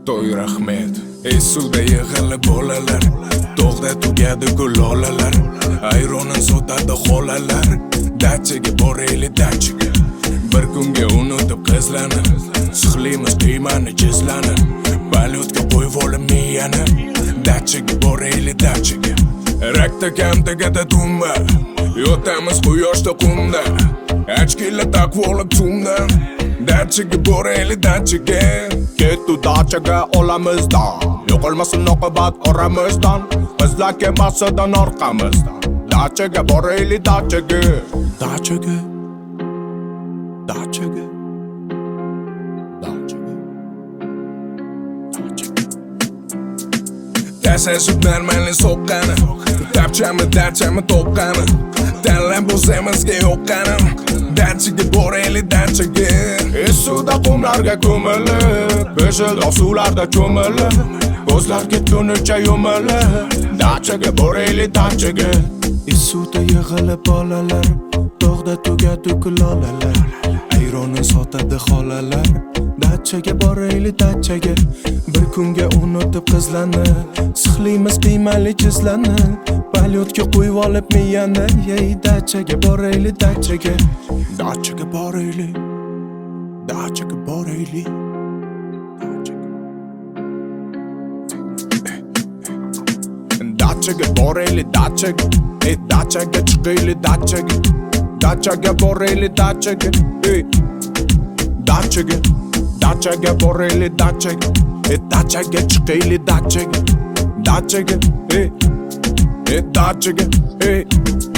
To'y rahmet suvda yig'ilib bolalar, tog'da tugadi gul olalar, ayronin sotadi xolalar. Dachaga boraylik dachaga, bir kunga unutib qizlarni, sixlimiz qiymani jizlarni, balyotga qo'yib olib miyani. Dachaga boraylik dachaga, rakda kam tegadi tumba, yotamiz quyoshda qumda, achkila taqib olib tumdan. Dachaga boraylik dachaga, kettu dachaga olamizdan, yo'qolmasin oqibat oramizdan, qizlar kelmasidan orqamizdan. Dachaga boraylik dachaga, dachaga, dachaga, dachaga, dachaga. Tashlashib normalni soqqani, tapchami dachami to'qqani, tanlab o'zimizga yoqqani. Dachaga boraylik dachaga, suvda qumlarga ko'milib, beshildoq suvlarda cho'milib, ko'zlar ketgunicha yo'milib. Dachaga boraylik dachaga, suvda yig'ilib bolalar, tog'da tugadi gul olalar, ayronin sotadi xolalar. Dachaga boraylik dachaga, bir kunga unutib qizlarni, sixlimiz qiymali jizlarni, balyotga qo'yib olib miyani. Dachaga boraylik dachaga, dachaga boraylik, dachaga boraylik, dachaga boraylik dachaga, dachaga chiqaylik dachaga, dachaga boraylik dachaga, dachaga, dachaga boraylik dachaga, dachaga chiqaylik dachaga, dachaga, dachaga,